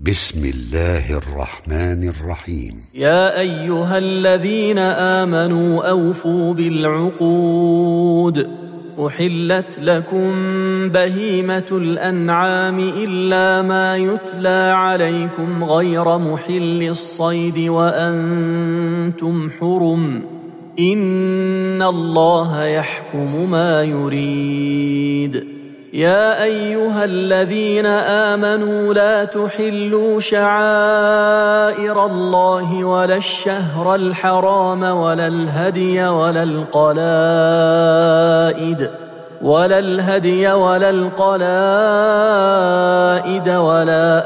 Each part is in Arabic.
بسم الله الرحمن الرحيم. يا أيها الذين آمنوا أوفوا بالعقود. أحلت لكم بهيمة الأنعام إلا ما يتلى عليكم غير محل الصيد وأنتم حرم. إن الله يحكم ما يريد. يا أيها الذين آمنوا لا تحلوا شعائر الله ولا الشهر الحرام ولا الهدي ولا القلائد ولا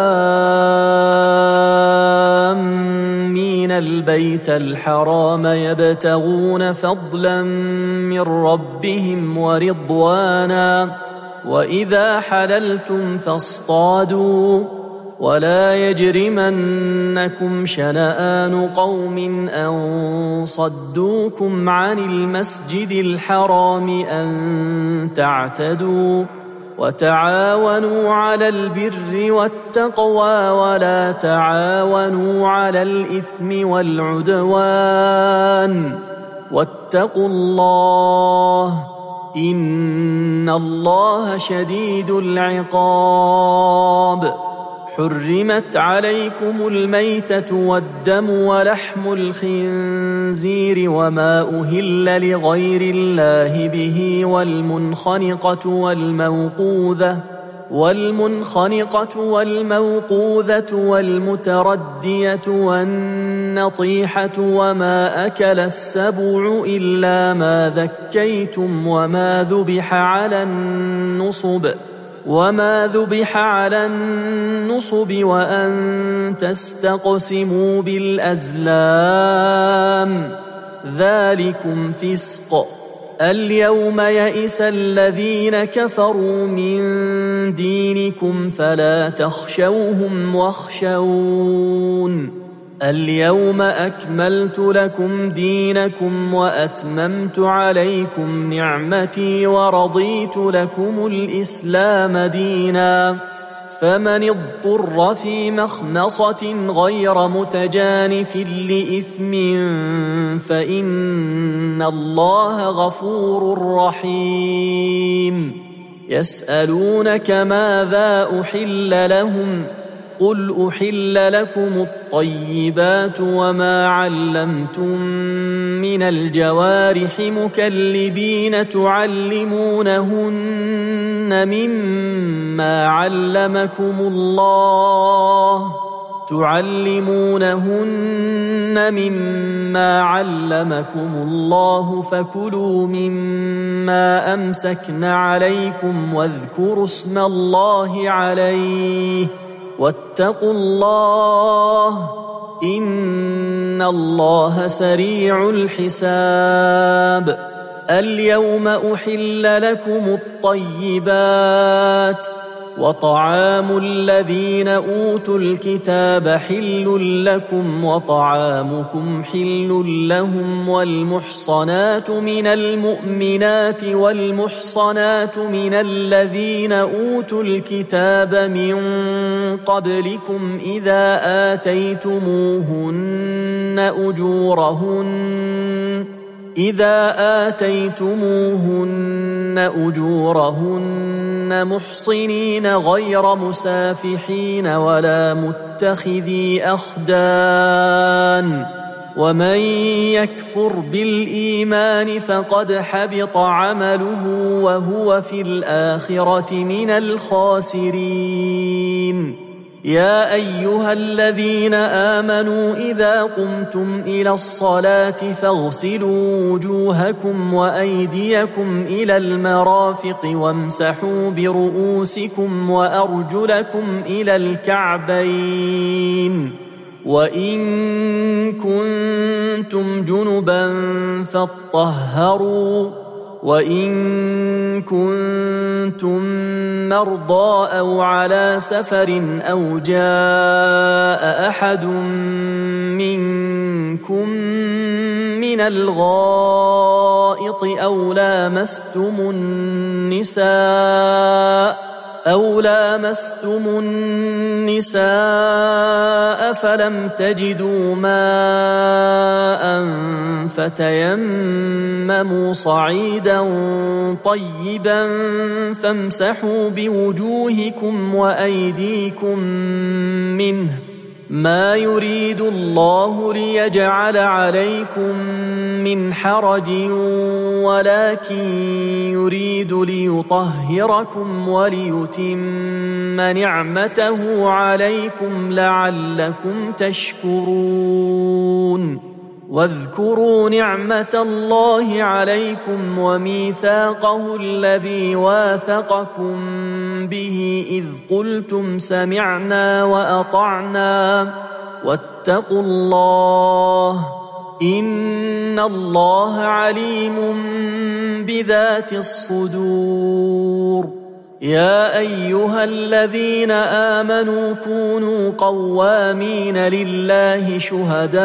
آمين البيت الحرام يبتغون فضلا من ربهم ورضوانا. وإذا حللتم فاصطادوا ولا يجرمنكم شنآن قوم أن صدوكم عن المسجد الحرام أن تعتدوا. وتعاونوا على البر والتقوى ولا تعاونوا على الإثم والعدوان. واتقوا الله إن الله شديد العقاب. حرمت عليكم الميتة والدم ولحم الخنزير وما أهل لغير الله به والمنخنقة والموقوذة والمتردية والنطيحة وما أكل السبع إلا ما ذكيتم وما ذبح على النصب وأن تستقسموا بالأزلام ذلكم فسق. اليوم يئس الذين كفروا من دينكم فلا تخشوهم واخشون. اليوم أكملت لكم دينكم وأتممت عليكم نعمتي ورضيت لكم الإسلام دينا. فمن اضطر في مخمصة غير متجانف لإثم فإن الله غفور رحيم. يسألونك ماذا أحل لهم قل أحل لكم الطيبات وما علمتم من الجوارح مكلبين تعلمونهن مما علمكم الله فكلوا مما أمسكن عليكم واذكروا اسم الله عليه واتقوا الله إن الله سريع الحساب. اليوم أحل لكم الطيبات وطعام الذين أوتوا الكتاب حل لكم وطعامكم حل لهم والمحصنات من المؤمنات والمحصنات من الذين أوتوا الكتاب من قبلكم إذا آتيتموهن أجورهن محصنين غير مسافحين ولا متخذي أخدان. ومن يكفر بالإيمان فقد حبط عمله وهو في الآخرة من الخاسرين. يا أيها الذين آمنوا إذا قمتم إلى الصلاة فاغسلوا وجوهكم وأيديكم إلى المرافق وامسحوا برؤوسكم وأرجلكم إلى الكعبين. وإن كنتم جنبا فاطهروا وإن كنتم مرضى أو على سفر أو جاء أحد منكم من الغائط أو لامستم النساء أو لامستم النساء فلم تجدوا ماء فتيمموا صعيدا طيبا فامسحوا بوجوهكم وأيديكم منه، ما يريد الله ليجعل عليكم من حرج ولكن يريد ليطهركم وليتم نعمته عليكم لعلكم تشكرون. واذكروا نعمة الله عليكم وميثاقه الذي واثقكم به إذ قلتم سمعنا وأطعنا واتقوا الله إن الله عليم بذات الصدور. يا أيها الذين آمنوا كونوا قوامين لله شهداء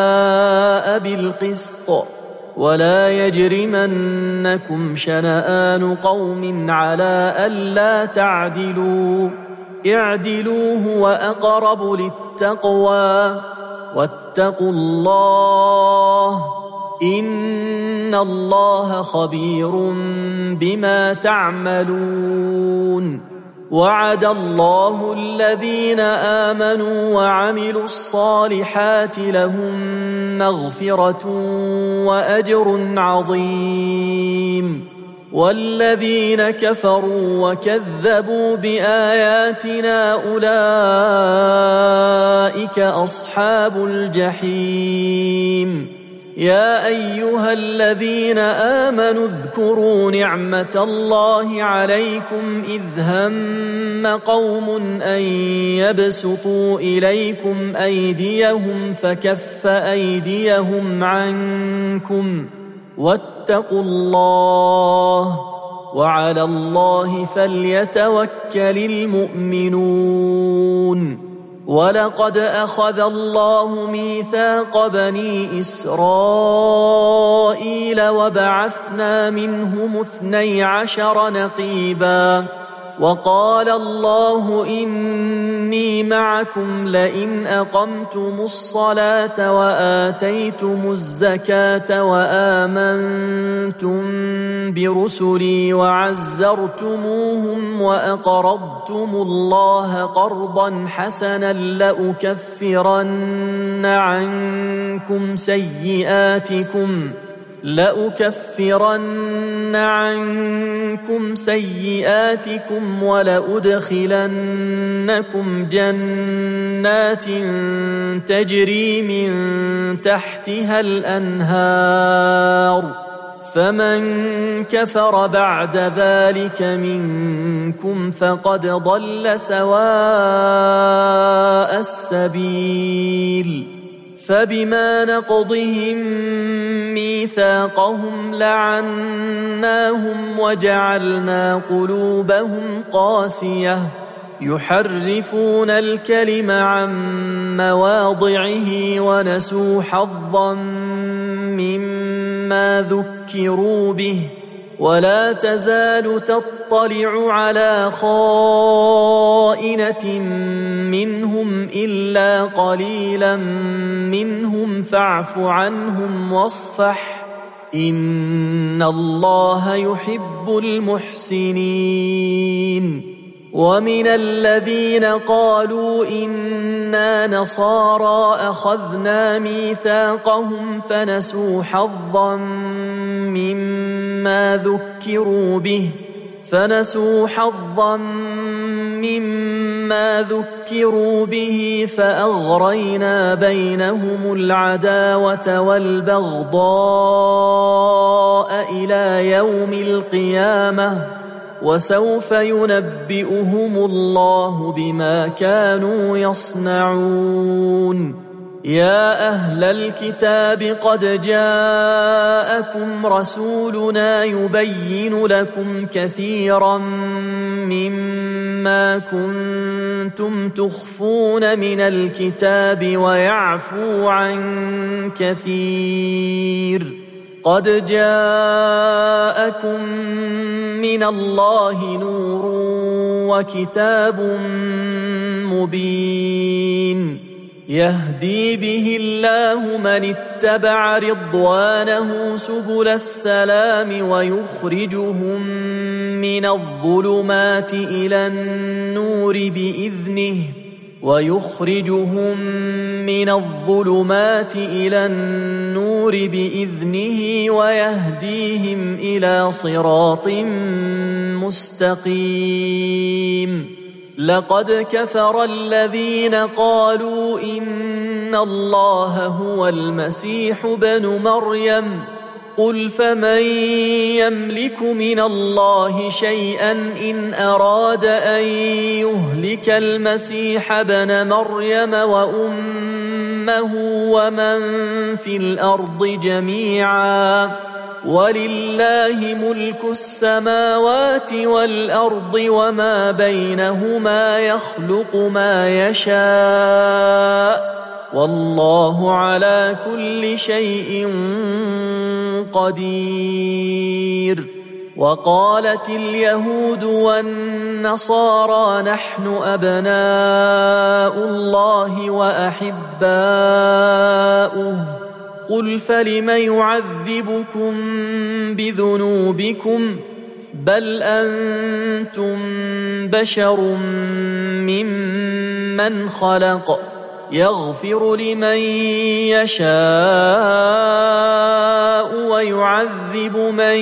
بالقسط ولا يجرمنكم شنآن قوم على ألا تعدلوا، اعدلوا هو أقرب للتقوى واتقوا الله إن الله خبير بما تعملون. وعد الله الذين آمنوا وعملوا الصالحات لهم مغفرة وأجر عظيم، والذين كفروا وكذبوا بآياتنا أولئك أصحاب الجحيم. يا أيها الذين آمنوا اذكروا نعمة الله عليكم إذ هم قوم أن يبسطوا إليكم أيديهم فكف أيديهم عنكم واتقوا الله وعلى الله فليتوكل المؤمنون. ولقد أخذ الله ميثاق بني إسرائيل وبعثنا منهم 12 نقيبا، وقال الله إني معكم لئن أقمتم الصلاة وآتيتم الزكاة وآمنتم برسلي وعزرتموهم وأقرضتم الله قرضا حسنا لأكفرن عنكم سيئاتكم ولأدخلنكم جنات تجري من تحتها الأنهار، فمن كفر بعد ذلك منكم فقد ضل سواء السبيل. فبما نقضهم ميثاقهم لعناهم وجعلنا قلوبهم قاسية يحرفون الكلم عن مواضعه ونسوا حظا مما ذكروا به، ولا تزال تطلع على خائنة منهم إلا قليلا منهم فاعف عنهم واصفح إن الله يحب المحسنين. ومن الذين قالوا إنا نصارى أخذنا ميثاقهم فنسوا حظا مما ذكروا به فأغرينا بينهم العداوة والبغضاء إلى يوم القيامة، وسوف ينبئهم الله بما كانوا يصنعون. يا أهل الكتاب قد جاءكم رسولنا يبين لكم كثيرا مما كنتم تخفون من الكتاب ويعفو عن كثير. قد جاءكم من الله نور وكتاب مبين يهدي به الله من اتبع رضوانه سبل السلام ويخرجهم من الظلمات إلى النور بإذنه ويهديهم إلى صراط مستقيم لقد كفر الذين قالوا إن الله هو المسيح ابن مريم قل فمن يملك من الله شيئا إن أراد أن يهلك المسيح ابن مريم وأمه ومن في الأرض جميعا ولله ملك السماوات والأرض وما بينهما يخلق ما يشاء والله على كل شيء قدير وقالت اليهود والنصارى نحن أبناء الله وأحباؤه قل فلم يعذبكم بذنوبكم بل أنتم بشر ممن خلق يغفر لمن يشاء ويعذب من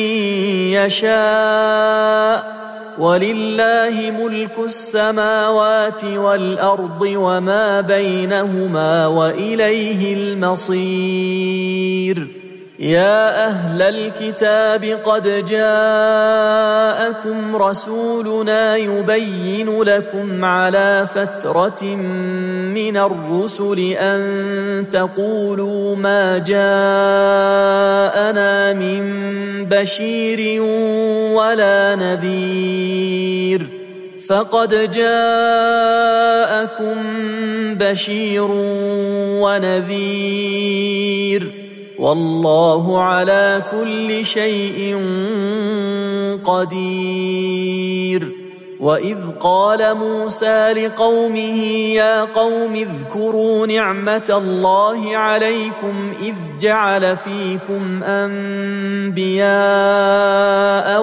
يشاء ولله ملك السماوات والأرض وما بينهما وإليه المصير يا أهل الكتاب قد جاءكم رسولنا يبين لكم على فترة من الرسل أن تقولوا ما جاءنا من بشير ولا نذير فقد جاءكم بشير ونذير والله على كل شيء قدير وإذ قال موسى لقومه يا قوم اذكروا نعمة الله عليكم إذ جعل فيكم أنبياء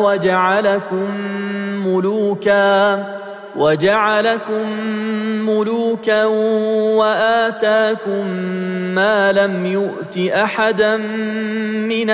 وجعلكم ملوكا وآتاكم ما لم يؤت أحدا من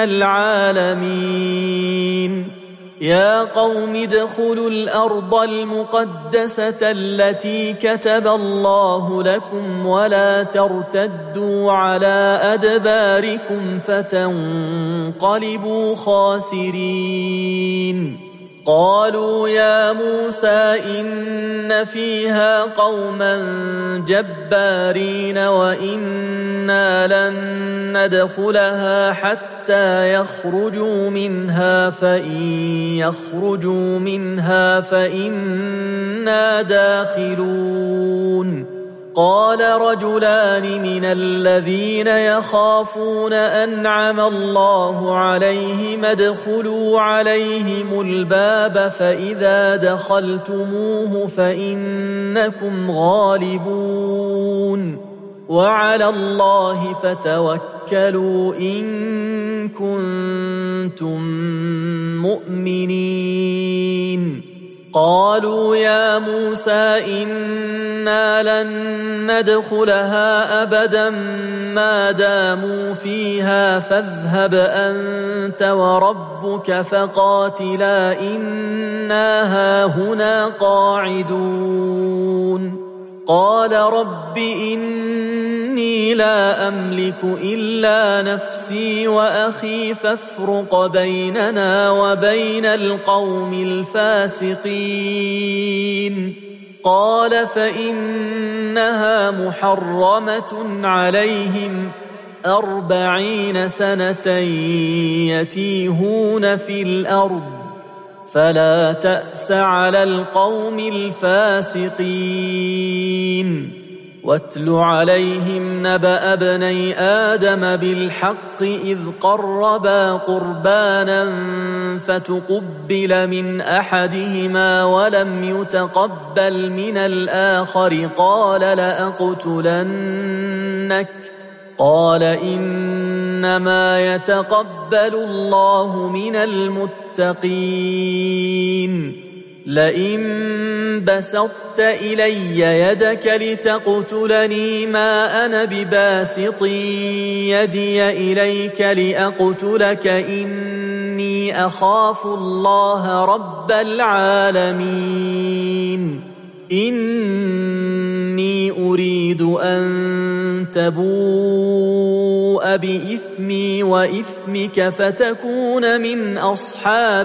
العالمين يا قوم ادخلوا الأرض المقدسة التي كتب الله لكم ولا ترتدوا على أدباركم فتنقلبوا خاسرين قالوا يا موسى إن فيها قوما جبارين وإنا لن ندخلها حتى يخرجوا منها فإن يخرجوا منها فإنا داخلون قال رجلان من الذين يخافون أنعم الله عليهم ادخلوا عليهم الباب فإذا دخلتموه فإنكم غالبون وعلى الله فتوكلوا إن كنتم مؤمنين قالوا يا موسى إنا لن ندخلها أبدا ما داموا فيها فاذهب أنت وربك فقاتلا إنا هاهنا قاعدون قال رب إني لا أملك إلا نفسي وأخي فافرق بيننا وبين القوم الفاسقين قال فإنها محرمة عليهم 40 سنة يتيهون في الأرض فلا تأس على القوم الفاسقين واتل عليهم نبأ ابني آدم بالحق إذ قربا قربانا فتقبل من أحدهما ولم يتقبل من الآخر قال لأقتلنك قال إنما يتقبل الله من المتقين لئن بسطت إلي يدك لتقتلني ما أنا بباسط يدي إليك لأقتلك إني أخاف الله رب العالمين إني أريد أن تبوء بإثمي وإثمك فتكون من أصحاب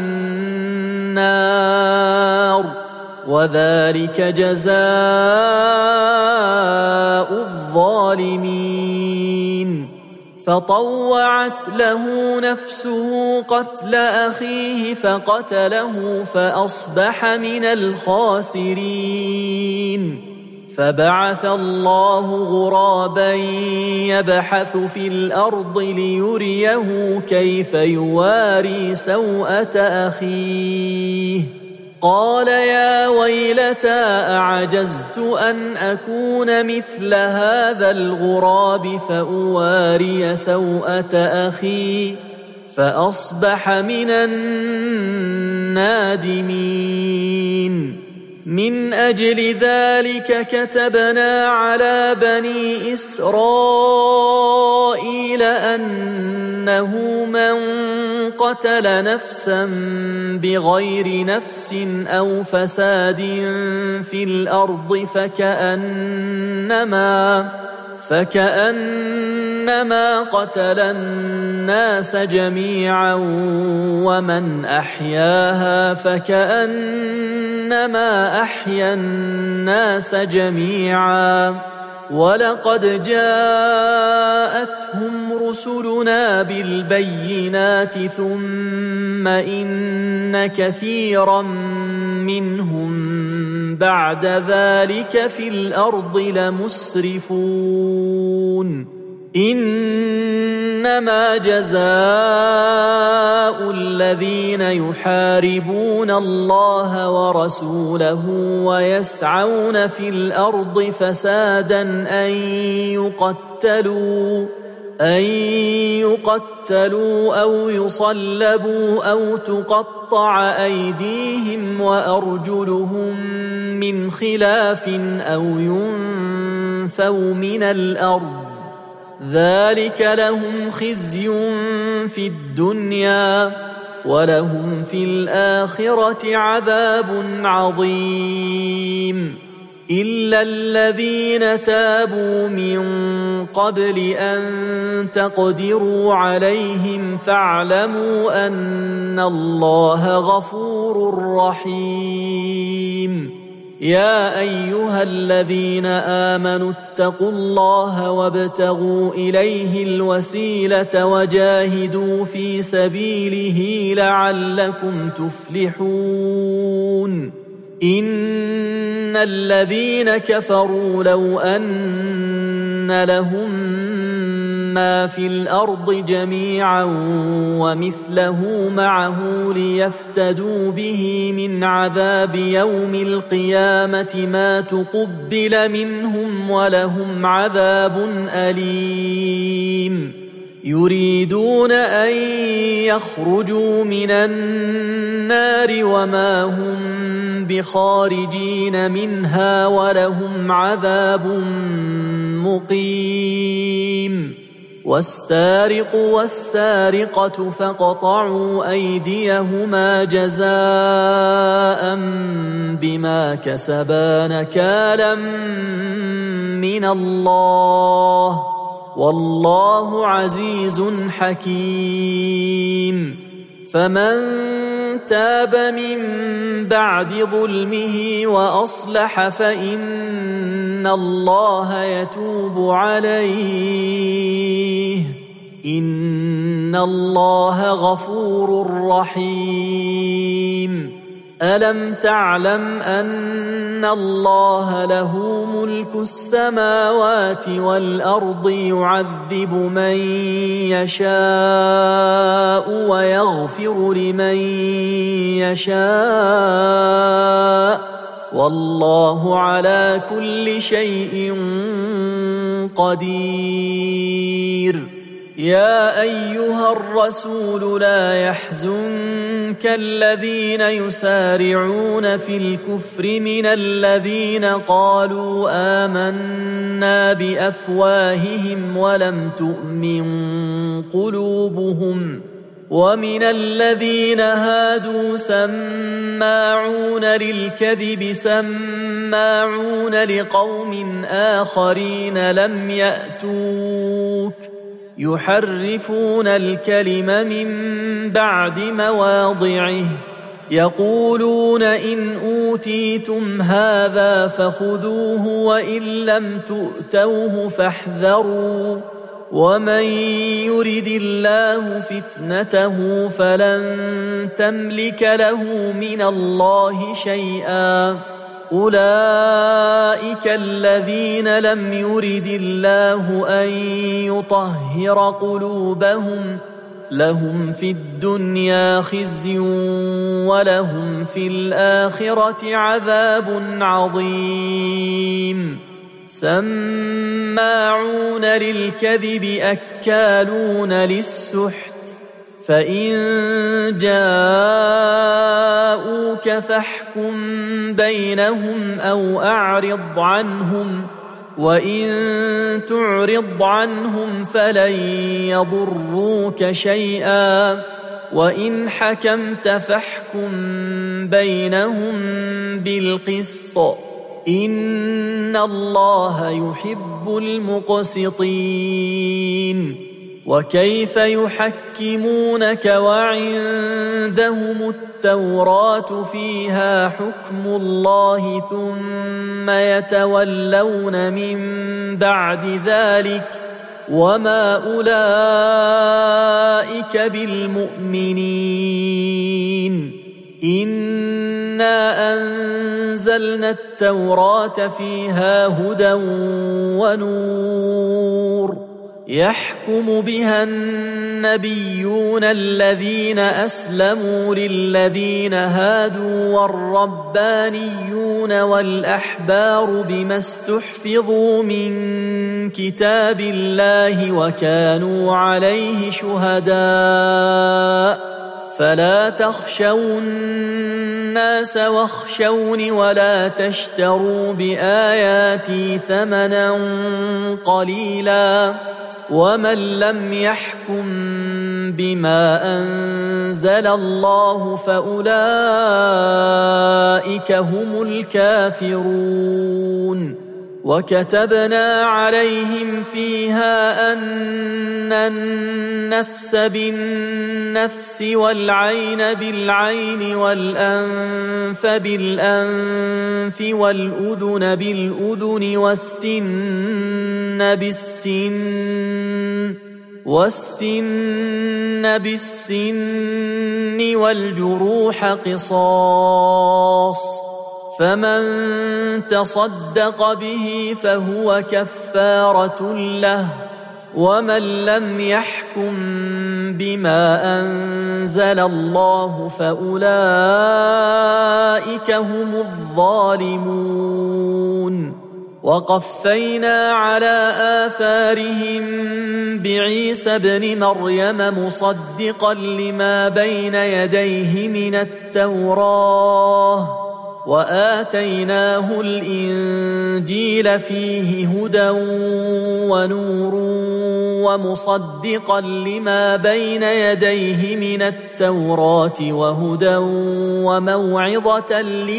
النار وذلك جزاء الظالمين فطوعت له نفسه قتل أخيه فقتله فأصبح من الخاسرين فبعث الله غرابا يبحث في الأرض ليريه كيف يواري سوءة أخيه قال يا ويلتى أعجزت أن أكون مثل هذا الغراب فأواري سوءة أخي فأصبح من النادمين من أجل ذلك كتبنا على بني إسرائيل أنه من قتل نفسا بغير نفس أو فساد في الأرض فكأنما قتل الناس جميعا ومن أحياها فكأنما أحيا الناس جميعا ولقد جاءتهم رسلنا بالبينات ثم إن كثيرا منهم بعد ذلك في الأرض لمسرفون إنما جزاء الذين يحاربون الله ورسوله ويسعون في الأرض فسادا أن يقتلوا أو يصلبوا أو تقطع أيديهم وأرجلهم من خلاف أو ينفوا من الأرض ذلك لهم خزي في الدنيا ولهم في الآخرة عذاب عظيم إلا الذين تابوا من قبل أن تقدروا عليهم فاعلموا أن الله غفور رحيم يا أيها الذين آمنوا اتقوا الله وابتغوا إليه الوسيلة وجاهدوا في سبيله لعلكم تفلحون إن الذين كفروا لو أن لهم ما في الأرض جميعا ومثله معه ليفتدوا به من عذاب يوم القيامة ما تقبل منهم ولهم عذاب أليم يريدون أن يخرجوا من النار وما هم بخارجين منها ولهم عذاب مقيم والسارق والسارقة فاقطعوا أيديهما جزاء بما كسبا نكالا من الله والله عزيز حكيم فمن تاب من بعد ظلمه وأصلح فإن الله يتوب عليه إن الله غفور رحيم ألم تعلم أن الله له ملك السماوات والأرض يعذب من يشاء ويغفر لمن يشاء والله على كل شيء قدير. يا أيها الرسول لا يحزنك الذين يسارعون في الكفر من الذين قالوا آمنا بأفواههم ولم تؤمن قلوبهم ومن الذين هادوا سماعون للكذب سماعون لقوم آخرين لم يأتوك يحرفون الكلم من بعد مواضعه يقولون إن أوتيتم هذا فخذوه وإن لم تؤتوه فاحذروا ومن يرد الله فتنته فلن تملك له من الله شيئا أولئك الذين لم يرد الله أن يطهر قلوبهم لهم في الدنيا خزي ولهم في الآخرة عذاب عظيم. سماعون للكذب أكالون للسحت فإن جاءوك فاحكم بينهم أو أعرض عنهم وإن تعرض عنهم فلن يضروك شيئا وإن حكمت فاحكم بينهم بالقسط إن الله يحب المقسطين. وكيف يحكمونك وعندهم التوراة فيها حكم الله ثم يتولون من بعد ذلك وما أولئك بالمؤمنين. إنا أنزلنا التوراة فيها هدى ونور يحكم بها النبيون الذين أسلموا للذين هادوا والربانيون والأحبار بما استحفظوا من كتاب الله وكانوا عليه شهداء فلا تخشوا الناس واخشوني ولا تشتروا بآياتي ثمنا قليلا ومن لم يحكم بما أنزل الله فأولئك هم الكافرون. وكتبنا عليهم فيها أن النفس بالنفس والعين بالعين والأنف بالأنف والأذن بالأذن والسن بالسن والجروح قصاص فمن تصدق به فهو كفارة له ومن لم يحكم بما أنزل الله فأولئك هم الظالمون. وقفينا على آثارهم بعيسى ابن مريم مصدقا لما بين يديه من التوراة وآتيناه الإنجيل فيه هدى ونور ومصدقا لما بين يديه من التوراة وهدى وموعظة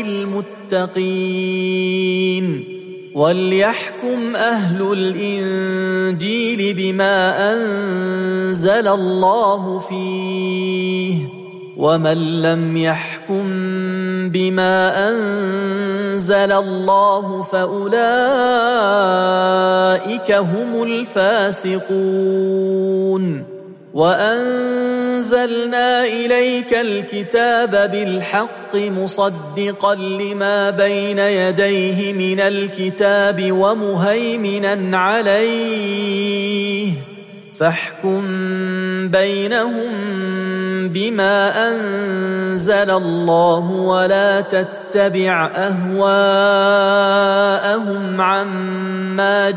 للمتقين. وليحكم أهل الإنجيل بما أنزل الله فيه ومن لم يحكم بما أنزل الله فأولئك هم الفاسقون. وأنزلنا أنزلنا إليك الكتاب بالحق مصدقا لما بين يديه من الكتاب ومهيمنا عليه فاحكم بينهم بما أنزل الله ولا تتبع أهواءهم عما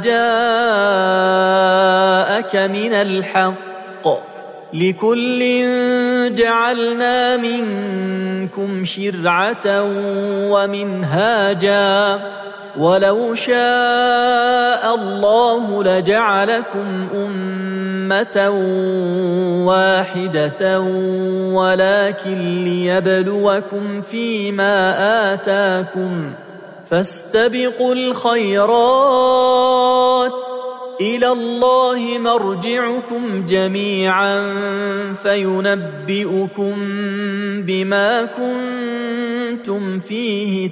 جاءك من الحق لكل جعلنا منكم شرعة ومنهاجا ولو شاء الله لجعلكم أمة واحدة ولكن ليبلوكم فيما آتاكم فاستبقوا الخيرات إلى الله مرجعكم جميعا فينبئكم بما كنتم فيه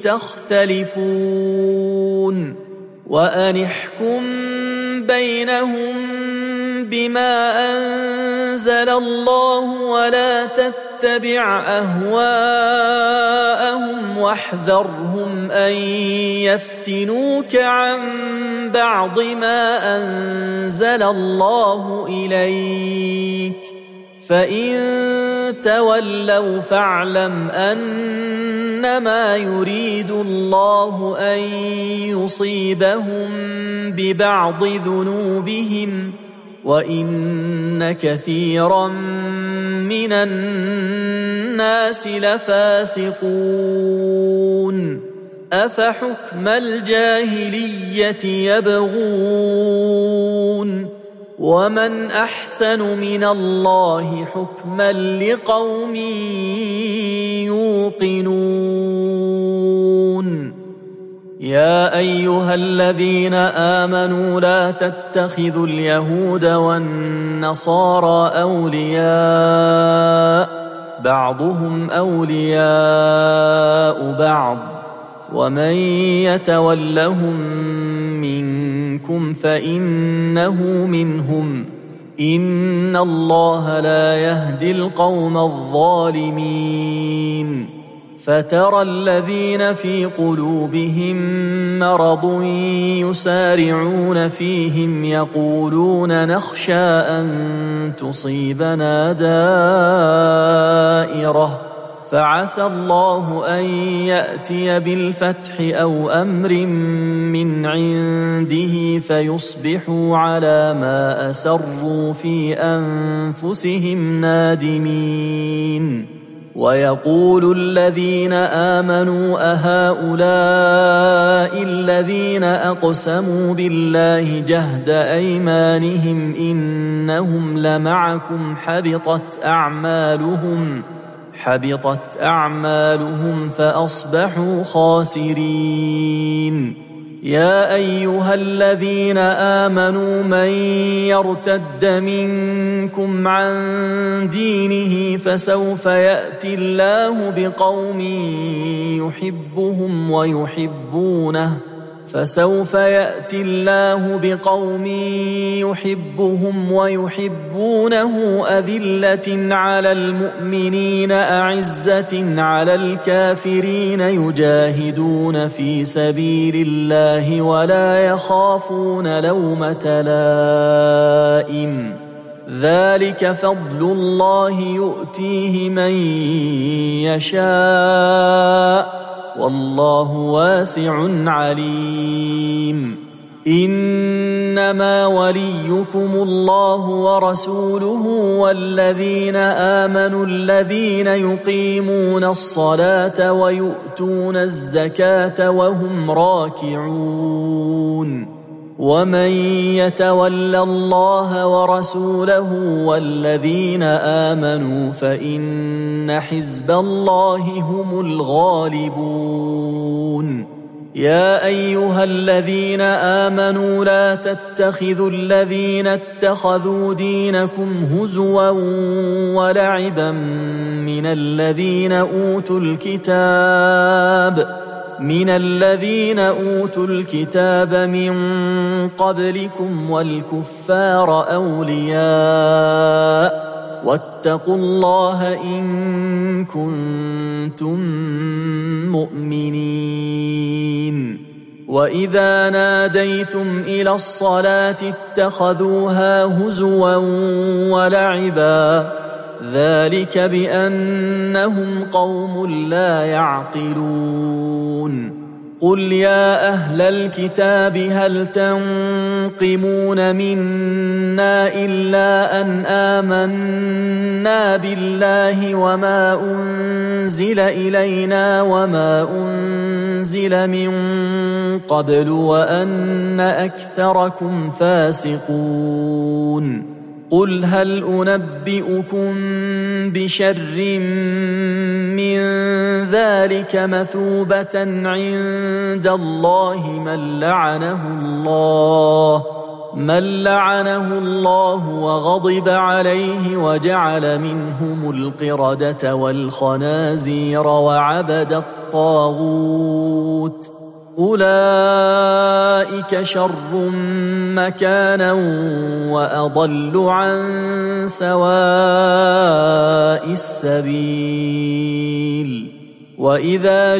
تختلفون وأن احكم بينهم بما أنزل الله ولا تتبع أهواءهم واحذرهم أن يفتنوك عن بعض ما أنزل الله إليك فإن تولوا فاعلم أنما يريد الله أن يصيبهم ببعض ذنوبهم وإن كثيرا من الناس لفاسقون أفحكم الجاهلية يبغون ومن أحسن من الله حكما لقوم يوقنون يا أيها الذين آمنوا لا تتخذوا اليهود والنصارى أولياء بعضهم أولياء بعض ومن يتولهم منكم فإنه منهم إن الله لا يهدي القوم الظالمين فترى الذين في قلوبهم مرض يسارعون فيهم يقولون نخشى أن تصيبنا دائرة فعسى الله أن يأتي بالفتح أو أمر من عنده فيصبحوا على ما أسروا في أنفسهم نادمين ويقول الذين آمنوا أهؤلاء الذين أقسموا بالله جهد أيمانهم إنهم لمعكم حبطت أعمالهم فأصبحوا خاسرين يا أيها الذين آمنوا من يرتد منكم عن دينه فسوف يأتي الله بقوم يحبهم ويحبونه أذلة على المؤمنين أعزة على الكافرين يجاهدون في سبيل الله ولا يخافون لومة لائم ذلك فضل الله يؤتيه من يشاء والله واسع عليم إنما وليكم الله ورسوله والذين آمنوا الذين يقيمون الصلاة ويؤتون الزكاة وهم راكعون ومن يتول الله ورسوله والذين آمنوا فإن حزب الله هم الغالبون يا أيها الذين آمنوا لا تتخذوا الذين اتخذوا دينكم هزوا ولعبا من الذين أوتوا الكتاب من قبلكم والكفار أولياء واتقوا الله إن كنتم مؤمنين. وإذا ناديتم إلى الصلاة اتخذوها هزوا ولعبا ذلك بأنهم قوم لا يعقلون. قل يا أهل الكتاب هل تنقمون منا إلا أن آمنا بالله وما أنزل إلينا وما أنزل من قبل وأن أكثركم فاسقون. قل هل أنبئكم بشر من ذلك مثوبة عند الله من لعنه الله وغضب عليه وجعل منهم القردة والخنازير وعبد الطاغوت أولئك شر مكانا وأضل عن سواء السبيل. وإذا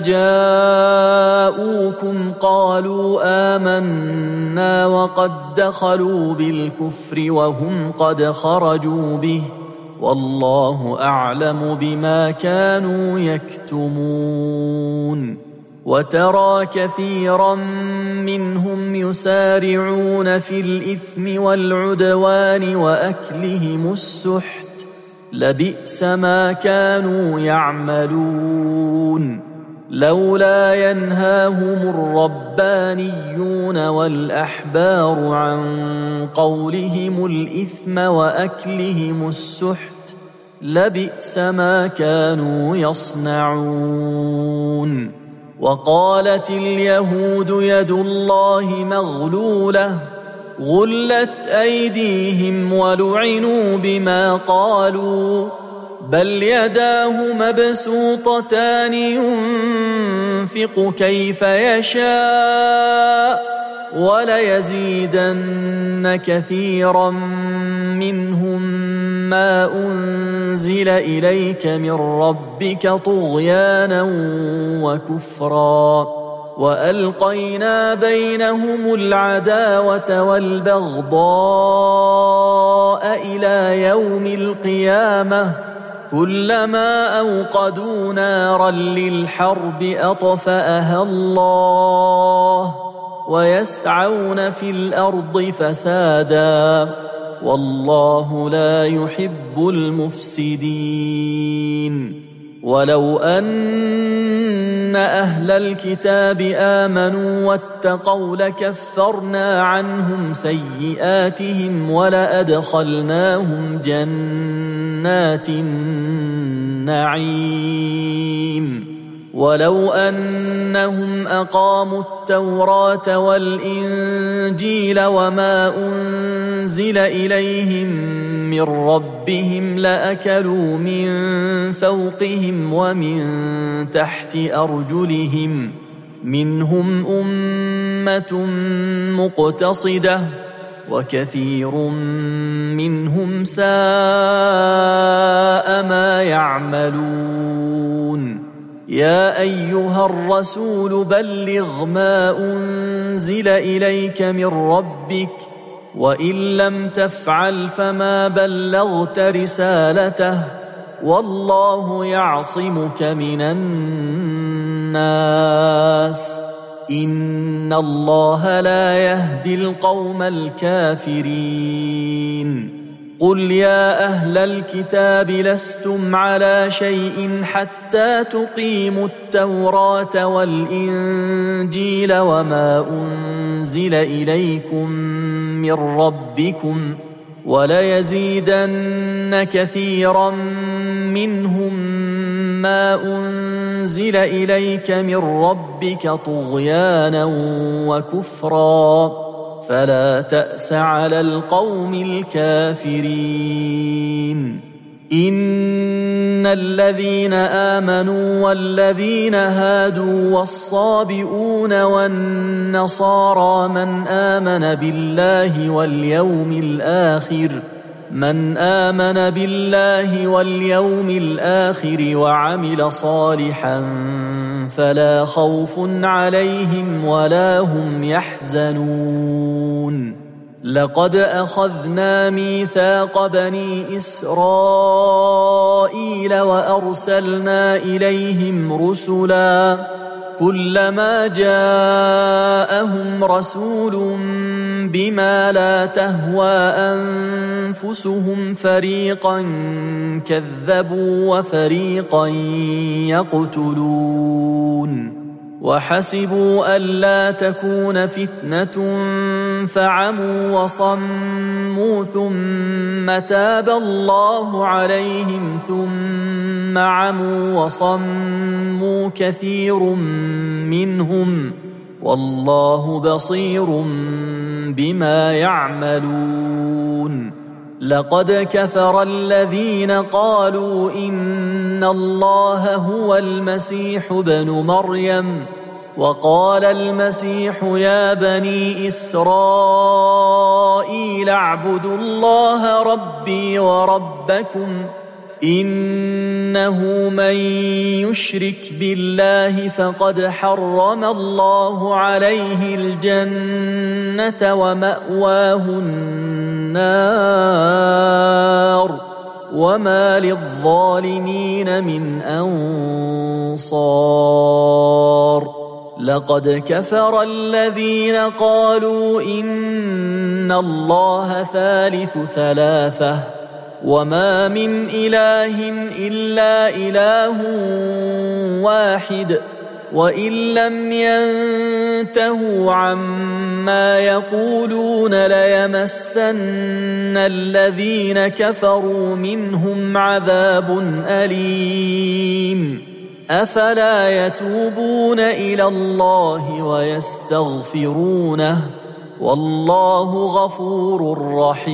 جاءوكم قالوا آمنا وقد دخلوا بالكفر وهم قد خرجوا به والله أعلم بما كانوا يكتمون. وترى كثيرا منهم يسارعون في الإثم والعدوان وأكلهم السحت لبئس ما كانوا يعملون. لولا ينهاهم الربانيون والأحبار عن قولهم الإثم وأكلهم السحت لبئس ما كانوا يصنعون. وقالت اليهود يد الله مغلولة غلت أيديهم ولعنوا بما قالوا بل يداه مبسوطتان ينفق كيف يشاء وليزيدن كثيرا منهم ما أنزل إليك من ربك طغيانا وكفرا وألقينا بينهم العداوة والبغضاء إلى يوم القيامة كلما أوقدوا نارا للحرب أطفأها الله ويسعون في الأرض فسادا والله لا يحب المفسدين. ولو أن أهل الكتاب آمنوا واتقوا لكفرنا عنهم سيئاتهم ولأدخلناهم جنات النعيم. ولو أنهم أقاموا التوراة والإنجيل وما أنزل إليهم من ربهم لأكلوا من فوقهم ومن تحت أرجلهم منهم أمة مقتصدة وكثير منهم ساء ما يعملون. يا أيها الرسول بلغ ما أنزل إليك من ربك وإن لم تفعل فما بلغت رسالته والله يعصمك من الناس إن الله لا يهدي القوم الكافرين. قل يا أهل الكتاب لستم على شيء حتى تقيموا التوراة والإنجيل وما أنزل إليكم من ربكم وليزيدن كثيرا منهم ما أنزل إليك من ربك طغيانا وكفرا فلا تأس على القوم الكافرين. إن الذين آمنوا والذين هادوا والصابئون والنصارى من آمن بالله واليوم الآخر من آمن بالله واليوم الآخر وعمل صالحا فلا خوف عليهم ولا هم يحزنون لقد أخذنا ميثاق بني إسرائيل وأرسلنا إليهم رسلا كلما جاءهم رسول بما لا تهوى أنفسهم فريقا كذبوا وفريقا يقتلون وحسبوا ألا تكون فتنة فعموا وصموا ثم تاب الله عليهم ثم عموا وصموا كثير منهم والله بصير بما يعملون لقد كفر الذين قالوا إن الله هو المسيح ابن مريم وقال المسيح يا بني إسرائيل اعبدوا الله ربي وربكم إنه من يشرك بالله فقد حرم الله عليه الجنة ومأواه النار وما للظالمين من أنصار لقد كفر الذين قالوا إن الله ثالث ثلاثة وما من إله إلا إله واحد وإن لم ينتهوا عما يقولون ليمسن الذين كفروا منهم عذاب أليم أفلا يتوبون إلى الله ويستغفرونه والله غفور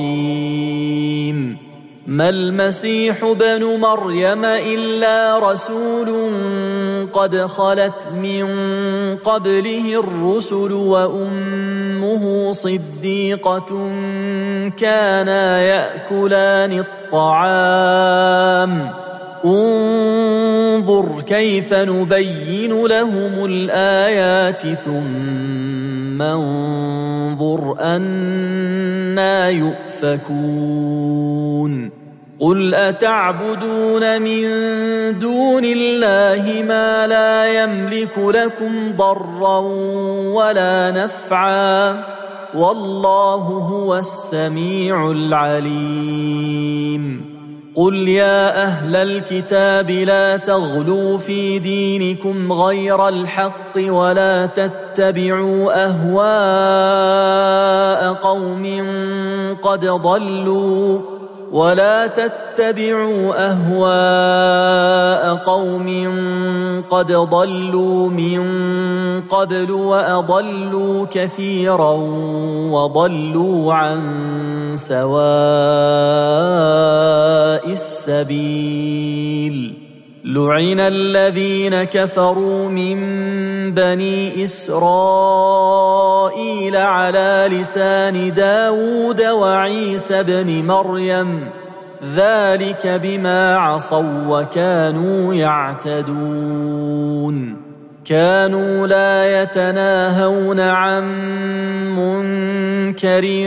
رحيم ما المسيح ابن مريم إلا رسول قد خلت من قبله الرسل وأمه صديقة كانا يأكلان الطعام انظر كيف نبين لهم الآيات ثم انظر أنى يؤفكون قل أتعبدون من دون الله ما لا يملك لكم ضرا ولا نفعا والله هو السميع العليم قل يا أهل الكتاب لا تغلوا في دينكم غير الحق ولا تتبعوا أهواء قوم قد ضلوا من قبل وأضلوا كثيرا وضلوا عن سواء السبيل لعن الذين كفروا من بني إسرائيل على لسان داود وعيسى بن مريم ذلك بما عصوا وكانوا يعتدون كانوا لا يتناهون عن منكر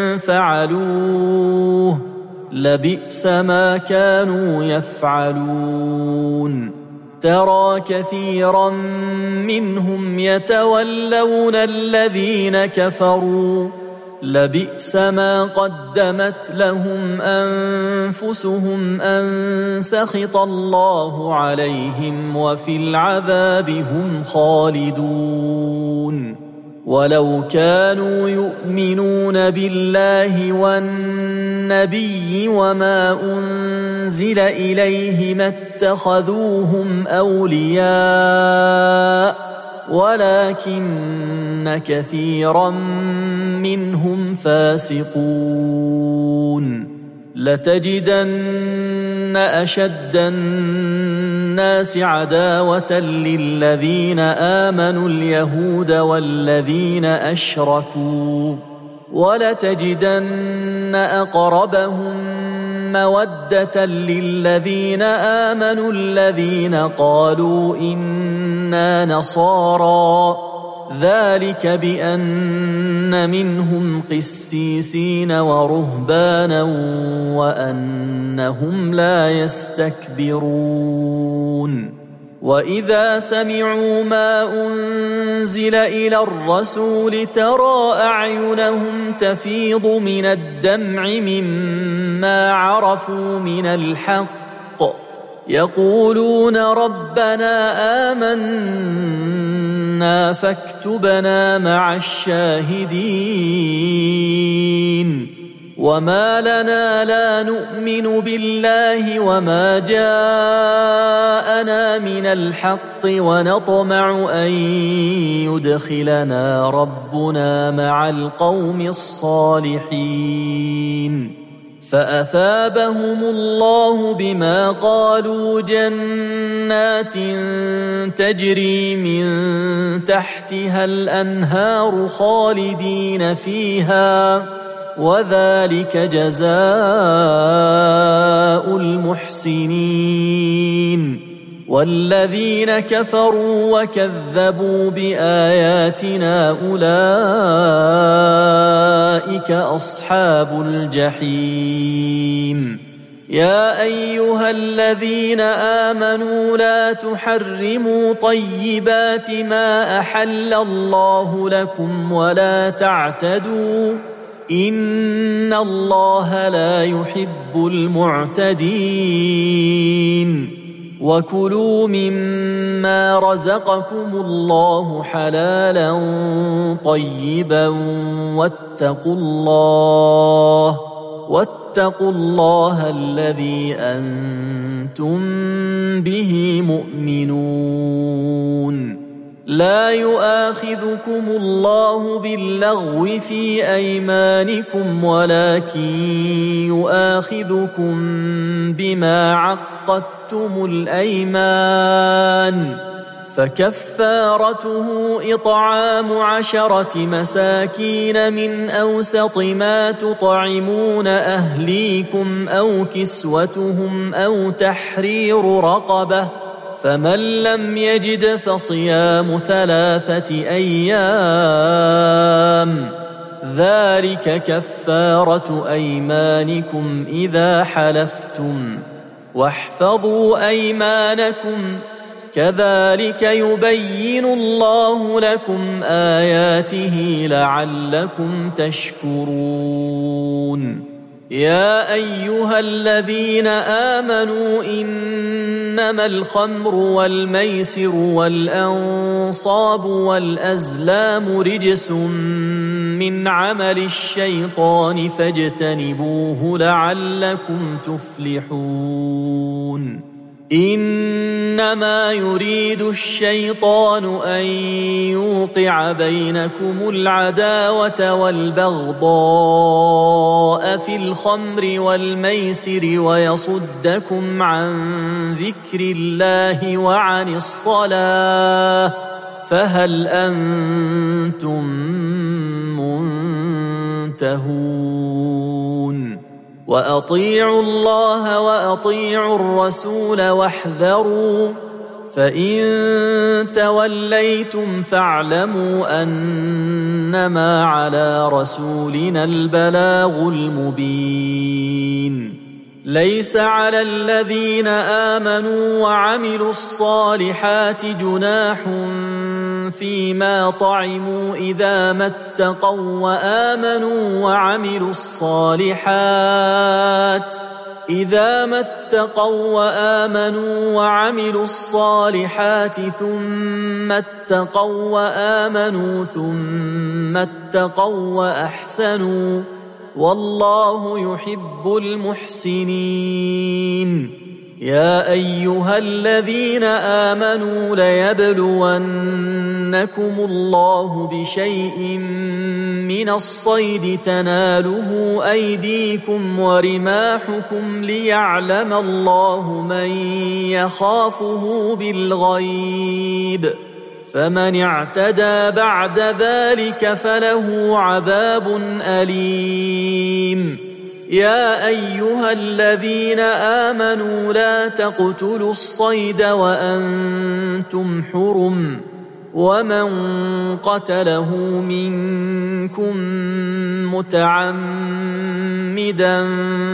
فعلوه لبئس ما كانوا يفعلون ترى كثيرا منهم يتولون الذين كفروا لبئس ما قدمت لهم أنفسهم أن سخط الله عليهم وفي العذاب هم خالدون ولو كانوا يؤمنون بالله والنبي وما أنزل إليه ما اتخذوهم أولياء ولكن كثيرا منهم فاسقون لتجدن أشد الناس عداوة للذين آمنوا اليهود والذين أشركوا ولتجدن أقربهم مودة للذين آمنوا الذين قالوا إنا نصارى، ذلك بأن منهم قسيسين ورهبانا وأنهم لا يستكبرون. وإذا سمعوا ما أنزل إلى الرسول ترى أعينهم تفيض من الدمع مما عرفوا من الحق، يقولون ربنا آمنا فاكتبنا مع الشاهدين. وما لنا لا نؤمن بالله وما جاءنا من الحق ونطمع أن يدخلنا ربنا مع القوم الصالحين. فأثابهم الله بما قالوا جنات تجري من تحتها الأنهار خالدين فيها، وذلك جزاء المحسنين. والذين كفروا وكذبوا بآياتنا أولئك أصحاب الجحيم. يا أيها الذين آمنوا لا تحرموا طيبات ما أحل الله لكم ولا تعتدوا، إن الله لا يحب المعتدين. وكلوا مما رزقكم الله حلالا طيبا واتقوا الله الذي أنتم به مؤمنون. لا يؤاخذكم الله باللغو في أيمانكم ولكن يؤاخذكم بما عقدتم الأيمان، فكفارته إطعام 10 مساكين من أوسط ما تطعمون أهليكم أو كسوتهم أو تحرير رقبة، فمن لم يجد فصيام 3 أيام، ذلك كفارة أيمانكم إذا حلفتم، واحفظوا أيمانكم، كذلك يبين الله لكم آياته لعلكم تشكرون. يا أيها الذين آمنوا إنما الخمر والميسر والأنصاب والأزلام رجس من عمل الشيطان فاجتنبوه لعلكم تفلحون. إنما يريد الشيطان أن يوقع بينكم العداوة والبغضاء في الخمر والميسر ويصدكم عن ذكر الله وعن الصلاة، فهل أنتم منتهون؟ وأطيعوا الله وأطيعوا الرسول واحذروا، فإن توليتم فاعلموا أنما على رسولنا البلاغ المبين. ليس على الذين آمنوا وعملوا الصالحات جناح فيما طعموا إذا ما اتقوا وآمنوا وعملوا الصالحات ثم اتقوا وآمنوا ثم اتقوا وأحسنوا، والله يحب المحسنين. يا أيها الذين آمنوا ليبلونكم الله بشيء من الصيد تناله أيديكم ورماحكم ليعلم الله من يخافه بالغيب، فمن اعتدى بعد ذلك فله عذاب أليم. يا أيها الذين آمنوا لا تقتلوا الصيد وأنتم حرم، ومن قتله منكم متعمدا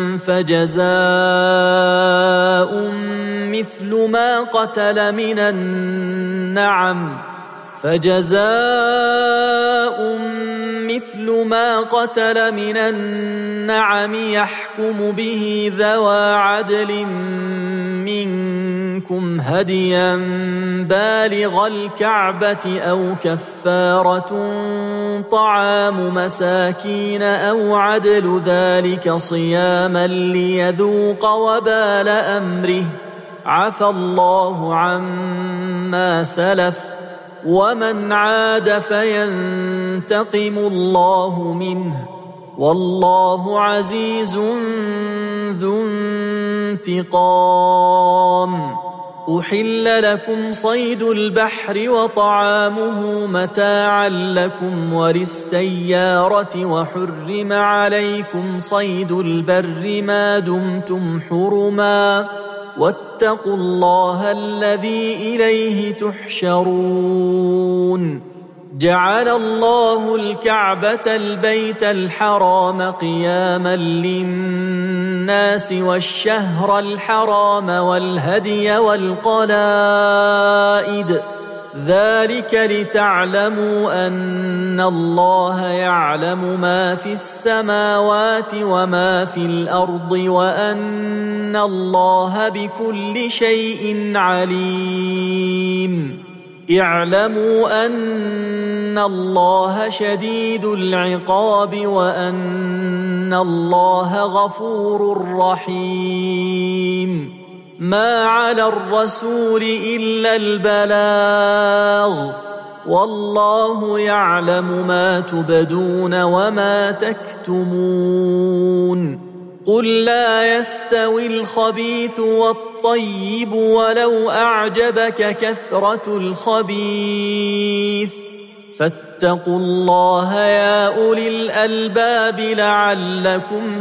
فجزاء مثل ما قتل من النعم يحكم به ذوى عدل منكم هديا بالغ الكعبة أو كفارة طعام مساكين أو عدل ذلك صياما ليذوق وبال أمره، عفى الله عما سلف، ومن عاد فينتقم الله منه، والله عزيز ذو انتقام. أحل لكم صيد البحر وطعامه متاعا لكم وللسيارة، وحرم عليكم صيد البر ما دمتم حرما، واتقوا الله الذي إليه تحشرون. جعل الله الكعبة البيت الحرام قياما للناس والشهر الحرام والهدي والقلائد، ذلك لتعلموا أن الله يعلم ما في السماوات وما في الأرض، وأن الله بكل شيء عليم. اعلموا أن الله شديد العقاب، وأن الله غفور رحيم. ما على الرسول إلا البلاغ، والله يعلم ما تبدون وما تكتمون. قل لا يستوي الخبيث والطيب ولو أعجبك كثرة الخبيث، فاتقوا الله يا أولي الألباب لعلكم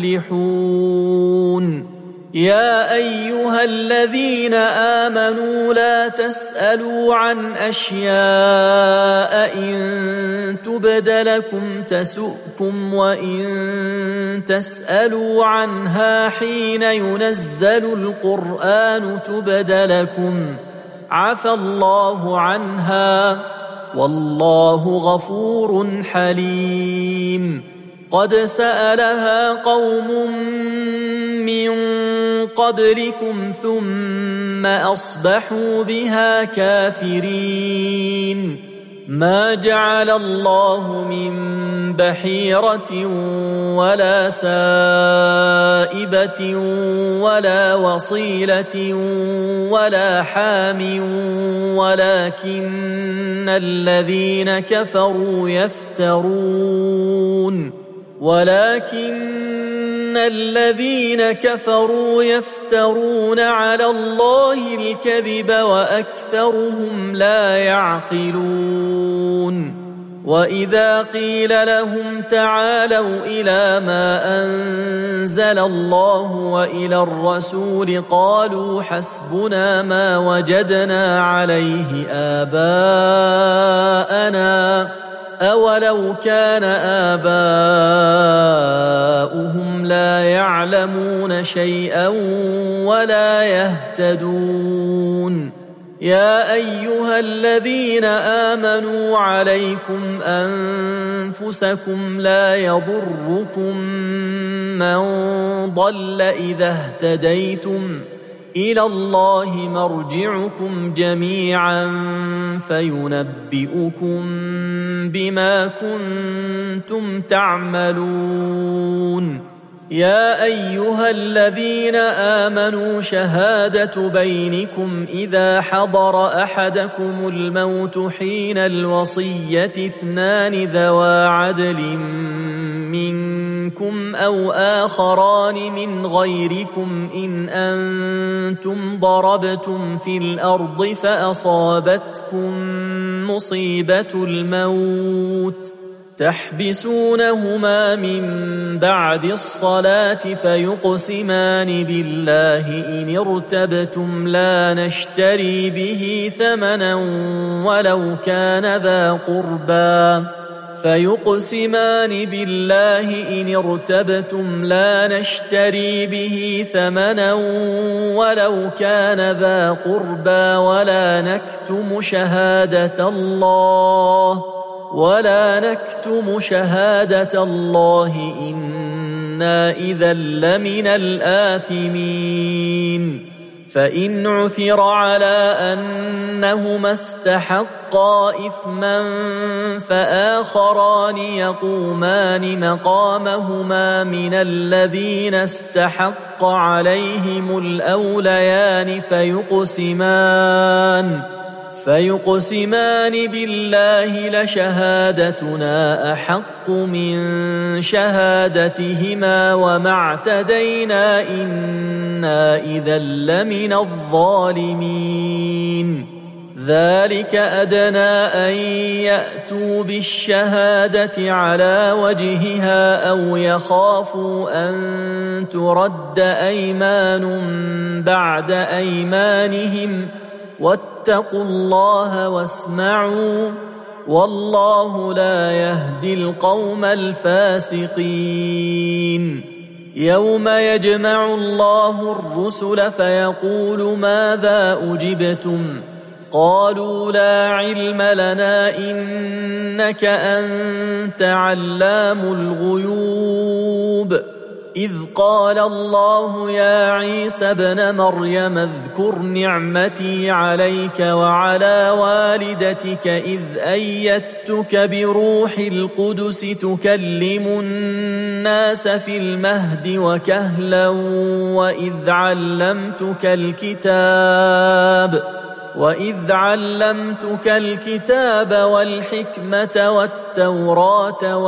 تفلحون. يا أيها الذين آمنوا لا تسألوا عن أشياء إن تبد لكم تسؤكم، وإن تسألوا عنها حين ينزل القرآن تبد لكم عفى الله عنها، والله غفور حليم. قد سألها قوم من قبلكم ثم أصبحوا بها كافرين. ما جعل الله من بحيرة ولا سائبة ولا وصيلة ولا حام، ولكن الذين كفروا يفترون على الله الكذب، وأكثرهم لا يعقلون. وإذا قيل لهم تعالوا إلى ما أنزل الله وإلى الرسول قالوا حسبنا ما وجدنا عليه آباءنا، أولو كان آباؤهم لا يعلمون شيئا ولا يهتدون. يا أيها الذين آمنوا عليكم أنفسكم لا يضركم من ضل إذا اهتديتم، إلى الله مرجعكم جميعا فينبئكم بما كنتم تعملون. يا أيها الذين آمنوا شهادة بينكم إذا حضر أحدكم الموت حين الوصية 2 ذوى عدل منكم أو آخران من غيركم إن أنتم ضربتم في الأرض فأصابتكم مصيبة الموت تحبسونهما من بعد الصلاة فيقسمان بالله إن ارتبتم لا نشتري به ثمنا ولو كان ذا قربى ولا نكتم شهادة الله إنا إذا لمن الآثمين فإن عثر على أنهما استحقا إثما فآخران يقومان مقامهما من الذين استحق عليهم الأوليان فيقسمان بالله لشهادتنا أحق من شهادتهما وما اعتدينا إنا إذا لمن الظالمين ذلك أدنى أن يأتوا بالشهادة على وجهها أو يخافوا أن ترد أيمان بعد أيمانهم واتقوا الله واسمعوا والله لا يهدي القوم الفاسقين يوم يجمع الله الرسل فيقول ماذا أجبتم قالوا لا علم لنا إنك أنت علام الغيوب إذ قال الله يا عيسى ابن مريم اذكر نعمتي عليك وعلى والدتك إذ أيدتك بروح القدس تكلم الناس في المهد وكهلا وإذ علمتك الكتاب والحكمة والتوراة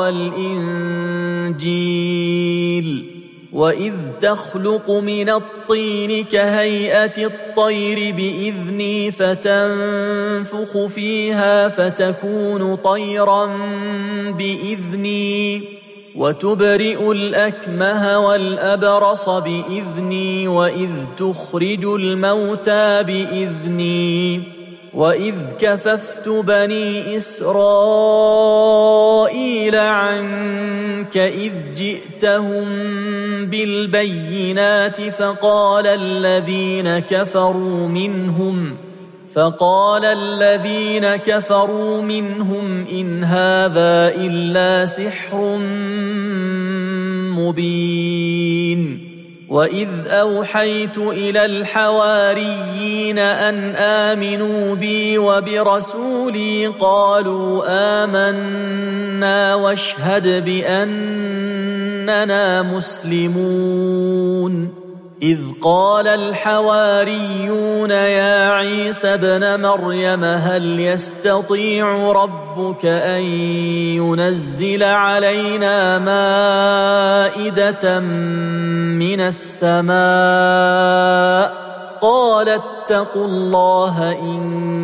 والإنجيل وإذ تخلق من الطين كهيئة الطير بإذني فتنفخ فيها فتكون طيرا بإذني وتبرئ الأكمه والأبرص بإذني وإذ تخرج الموتى بإذني وإذ كففت بني إسرائيل عنك إذ جئتهم بالبينات فقال الذين كفروا منهم إن هذا إلا سحر مبين وإذ أوحيت إلى الحواريين أن آمنوا بي وبرسولي قالوا آمنا واشهد بأننا مسلمون إذ قال الحواريون يا عيسى ابن مريم هل يستطيع ربك أن ينزل علينا مائدة من السماء قال اتقوا الله إن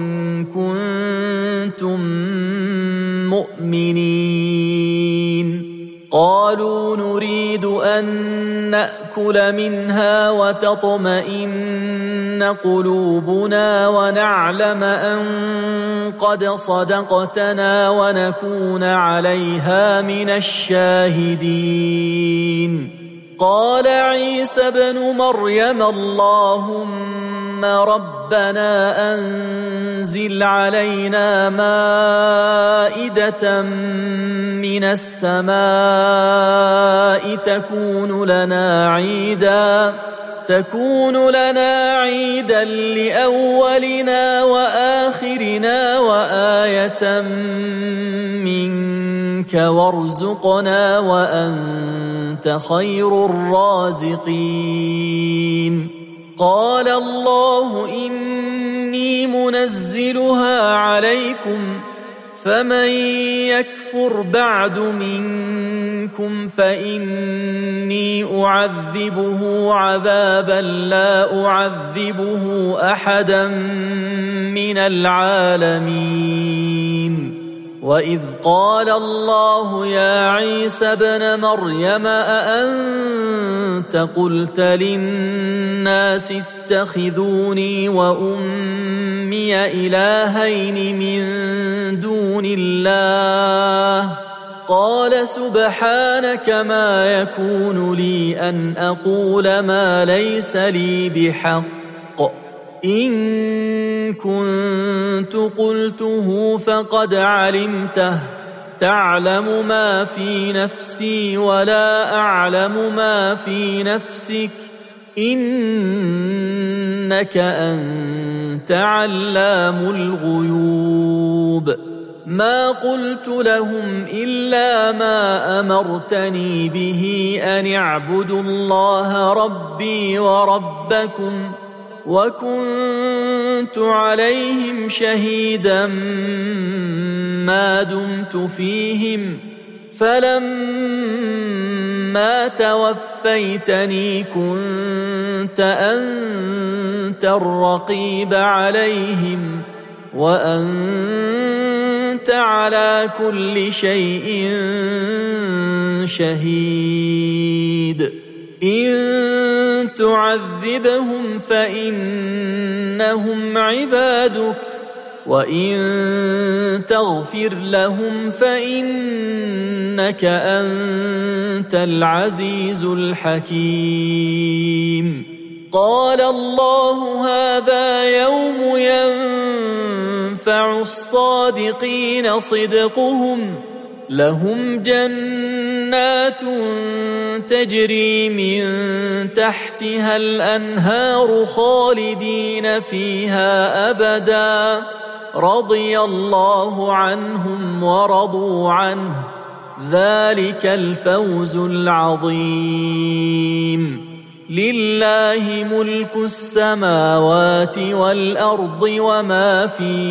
كنتم مؤمنين قالوا نريد أن نأكل منها وتطمئن قلوبنا ونعلم أن قد صدقتنا ونكون عليها من الشاهدين قال عيسى ابن مريم اللهم ربنا أنزل علينا مائدة من السماء تكون لنا عيدا لأولنا وآخرنا وآية منك وارزقنا وأنت خير الرازقين قال الله إني منزلها عليكم فمن يكفر بعد منكم فإني أعذبه عذابا لا أعذبه أحدا من العالمين. وإذ قال الله يا عيسى ابن مريم أأنت قلت للناس اتخذوني وأمي إلهين من دون الله؟ قال سبحانك ما يكون لي أن أقول ما ليس لي بحق، إن كنت قلته فقد علمته، تعلم ما في نفسي ولا أعلم ما في نفسك، إنك أنت علام الغيوب. ما قلت لهم إلا ما أمرتني به أن اعبدوا الله ربي وربكم، وكنت عليهم شهيدا ما دمت فيهم، فلما توفيتني كنت أنت الرقيب عليهم، وأنت على كل شيء شهيد. إن تعذبهم فإنهم عبادك، وإن تغفر لهم فإنك أنت العزيز الحكيم. قال الله هذا يوم ينفع الصادقين صدقهم، لهم جنات تجري من تحتها الأنهار خالدين فيها أبدا، رضي الله عنهم ورضوا عنه، ذلك الفوز العظيم. لله ملك السماوات والأرض وما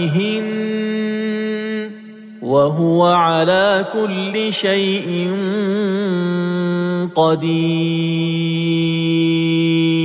فيهن، وهو على كل شيء قدير.